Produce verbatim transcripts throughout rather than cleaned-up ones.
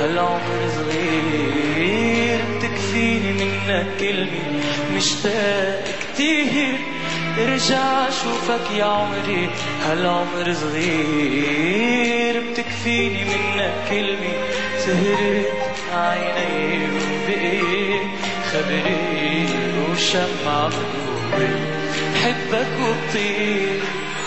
هالعمر صغير بتكفيني منك كلمة مشتاق كتير ارجع اشوفك يا عمري هالعمر صغير بتكفيني منك كلمة سهرت عيني وبقيت خبري وشمعة بضوي بحبك وبطير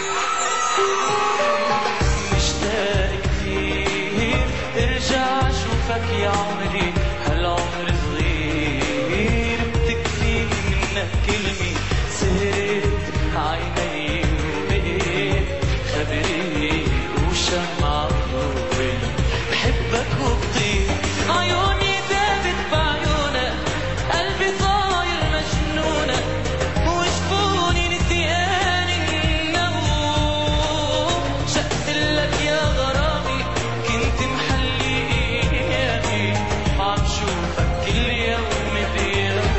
مشتاق كتير ارجع اشوفك يا عمري هالعمر صغير بتكفيني منك كلمة سهرت عيني وبقيت خبري وشمعة بضوي بحبك وبطير عيوني دابت بعيونك قلبي صاير مجنونك وجفوني نسيان النوم شقتلك يا غرامي كنت محلي ايامي عم شوفك كل يوم بيوم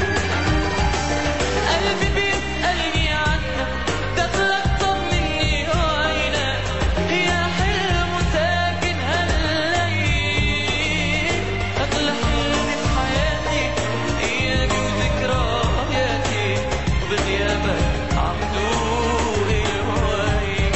قلبي بيسألني عنك دخلك طمني وعينك يا حلم ساكن هالليل أغلى حلم في حياتي أيامي وذكرياتي بغيابك عم دوق الهوايل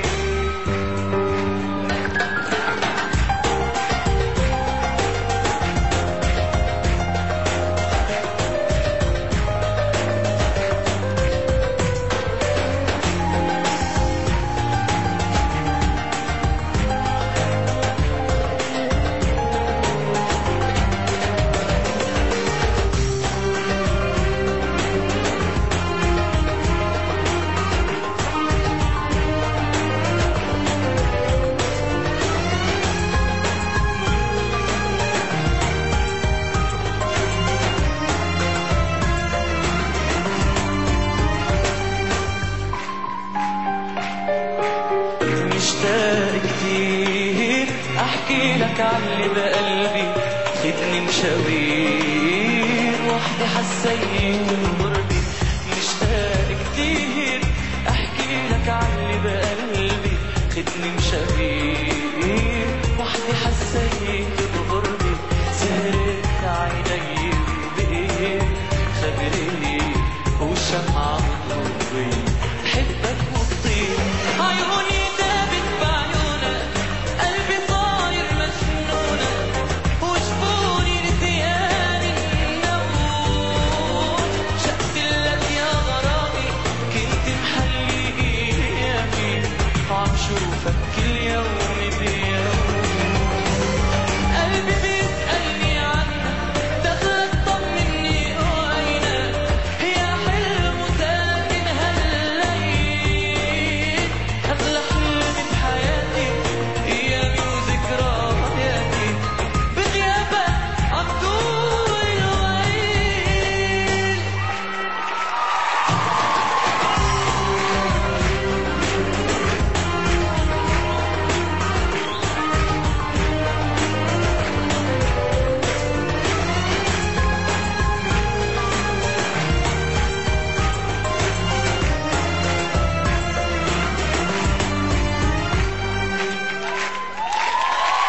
مشتاق كتير احكي لك عاللي بقلبي خدني مشاوير وحدي حسيت بغربي مشتاق كتير احكي لك عاللي بقلبي خدني مشاوير